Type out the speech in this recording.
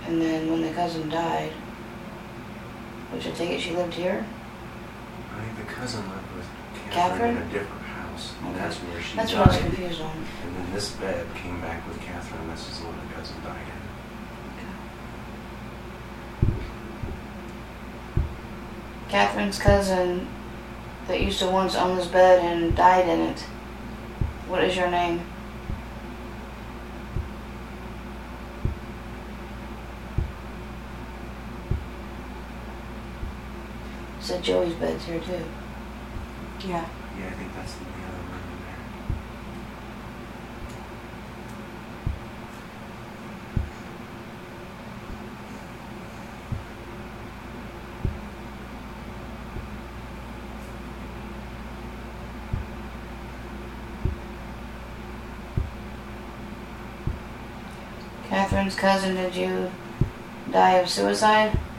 And then when the cousin died, which I take it she lived here? I think the cousin lived with Catherine? In a different house. And Okay. that's where she That's died. what I was confused on. And then this bed came back with Catherine. This is the one the cousin died in. Catherine's cousin that used to once own this bed and died in it. What is your name? Said Joey's bed's here too. Yeah. Yeah, I think that's the other room in there. Catherine's cousin, did you die of suicide?